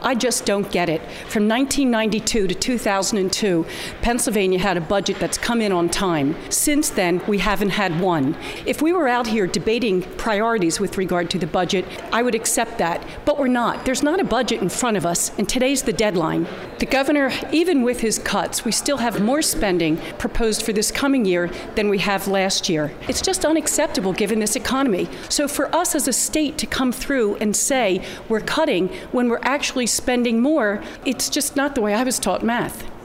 I just don't get it. From 1992 to 2002, Pennsylvania had a budget that's come in on time. Since then, we haven't had one. If we were out here debating priorities with regard to the budget, I would accept that. But we're not. There's not a budget in front of us, and today's the deadline. The governor, even with his cuts, we still have more spending proposed for this coming year than we have last year. It's just unacceptable given this economy. So for us as a state to come through and say we're cutting when we're actually spending more, it's just not the way I was taught math.